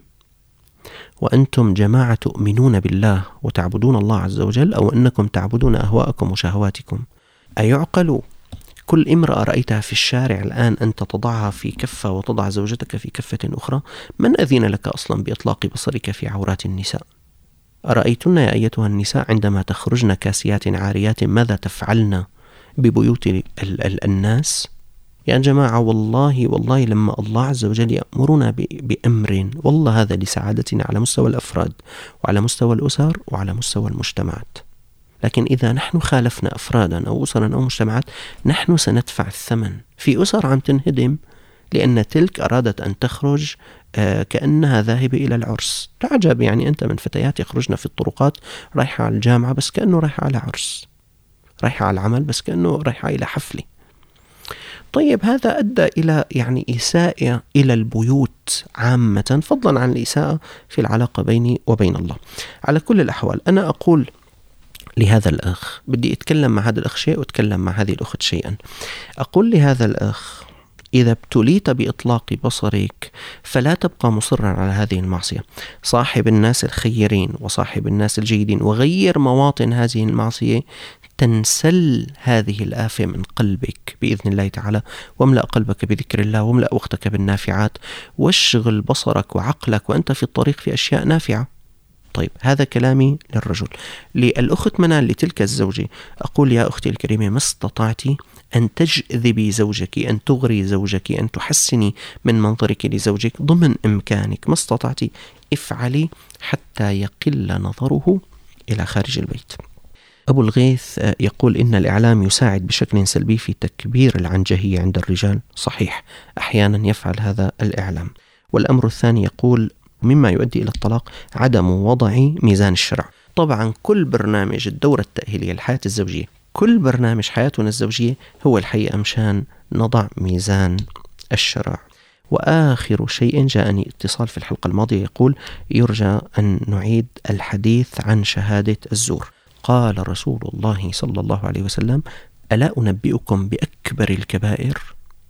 وأنتم جماعة تؤمنون بالله وتعبدون الله عز وجل، أو أنكم تعبدون أهواءكم وشهواتكم؟ أيعقل كل امرأة رأيتها في الشارع الآن أنت تضعها في كفة وتضع زوجتك في كفة أخرى؟ من أذن لك أصلا بإطلاق بصرك في عورات النساء؟ أرأيتن يا أيتها النساء عندما تخرجن كاسيات عاريات ماذا تفعلن ببيوت الناس؟ يا جماعة، والله لما الله عز وجل يأمرنا بأمر، والله هذا لسعادتنا على مستوى الأفراد وعلى مستوى الأسر وعلى مستوى المجتمعات. لكن إذا نحن خالفنا أفرادا أو أسرا أو مجتمعات نحن سندفع الثمن. في أسر عم تنهدم لأن تلك أرادت أن تخرج كأنها ذاهبة إلى العرس. تعجب، يعني أنت من فتيات يخرجن في الطرقات رايحة على الجامعة بس كأنه رايحة على عرس، رايحة على العمل بس كأنه رايحة إلى حفلة. طيب، هذا أدى إلى يعني إساءة إلى البيوت عامة، فضلا عن الإساءة في العلاقة بيني وبين الله. على كل الأحوال أنا أقول لهذا الأخ، بدي أتكلم مع هذا الأخ شيء وأتكلم مع هذه الأخت شيئا. أقول لهذا الأخ: إذا ابتليت بإطلاق بصرك فلا تبقى مصرا على هذه المعصية. صاحب الناس الخيرين وصاحب الناس الجيدين، وغير مواطن هذه المعصية تنسل هذه الآفة من قلبك بإذن الله تعالى، واملأ قلبك بذكر الله، واملأ وقتك بالنافعات، واشغل بصرك وعقلك وأنت في الطريق في أشياء نافعة. طيب، هذا كلامي للرجل. للأخت منال لتلك الزوجة أقول: يا أختي الكريمة، ما استطعتي أن تجذبي زوجك، أن تغري زوجك، أن تحسني من منظرك لزوجك ضمن إمكانك، ما استطعتي افعلي حتى يقل نظره إلى خارج البيت. أبو الغيث يقول: إن الإعلام يساعد بشكل سلبي في تكبير العنجهية عند الرجال. صحيح، أحيانا يفعل هذا الإعلام. والأمر الثاني يقول: مما يؤدي إلى الطلاق عدم وضع ميزان الشرع. طبعا كل برنامج الدورة التأهيلية للحياة الزوجية، كل برنامج حياتنا الزوجية هو الحقيقة مشان نضع ميزان الشرع. وآخر شيء، جاءني اتصال في الحلقة الماضية يقول: يرجى أن نعيد الحديث عن شهادة الزور. قال رسول الله صلى الله عليه وسلم: ألا أنبئكم بأكبر الكبائر؟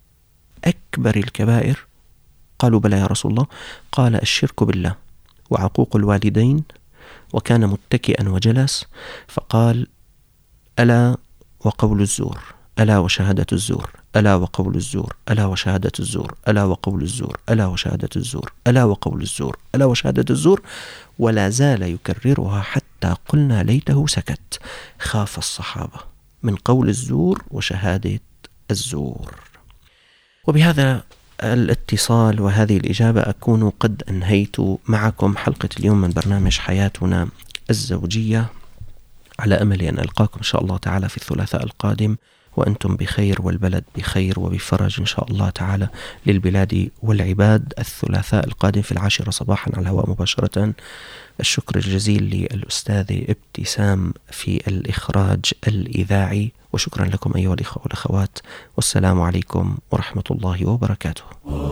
أكبر الكبائر؟ قالوا: بلى يا رسول الله. قال: الشرك بالله وعقوق الوالدين. وكان متكئا وجلس فقال: ألا وقول الزور، ألا وشهادة الزور، ألا وقول الزور، ألا وشهادة الزور، ألا وقول الزور، ألا وشهادة الزور، ألا وقول الزور، ألا وشهادة الزور، ولا زال يكررها حتى قلنا ليته سكت. خاف الصحابة من قول الزور وشهادة الزور. وبهذا الاتصال وهذه الإجابة أكون قد أنهيت معكم حلقة اليوم من برنامج حياتنا الزوجية، على أمل أن ألقاكم إن شاء الله تعالى في الثلاثاء القادم وأنتم بخير والبلد بخير وبفرج إن شاء الله تعالى للبلاد والعباد. الثلاثاء القادم في 10 صباحا على الهواء مباشرة. الشكر الجزيل للأستاذ ابتسام في الإخراج الإذاعي، وشكرا لكم أيها الإخوة والأخوات، والسلام عليكم ورحمة الله وبركاته.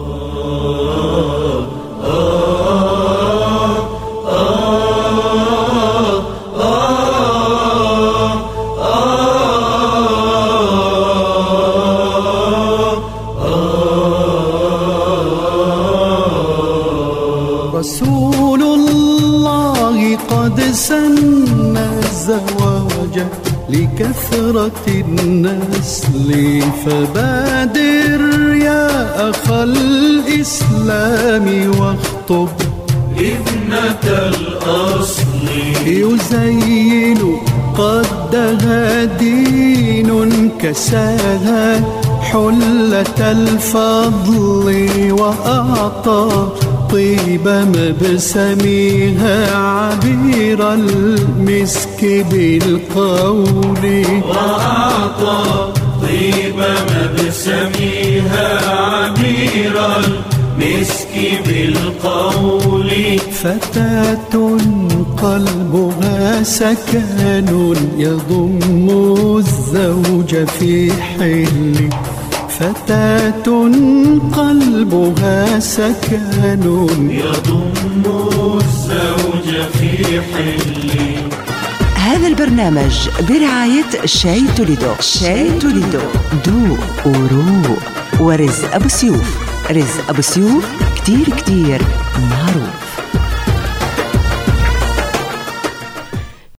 رسول الله قد سن الزواج لكثرة النسل، فبادر يا أخ الإسلام واخطب ابنة الأصل. يزين قدها دين كساها حلة الفضل، وأعطى طيب مبسمها عبير المسك بالقول، وأعطى طيب مبسمها عبير المسك بالقول. فتاة قلبها سكن يضم الزوج في حل، فتاة قلبها سكن يضم الزوج في حل. هذا البرنامج برعاية شاي توليدو. شاي توليدو دو وروق. ورزق أبو سيوف. رزق أبو سيوف كتير معروف.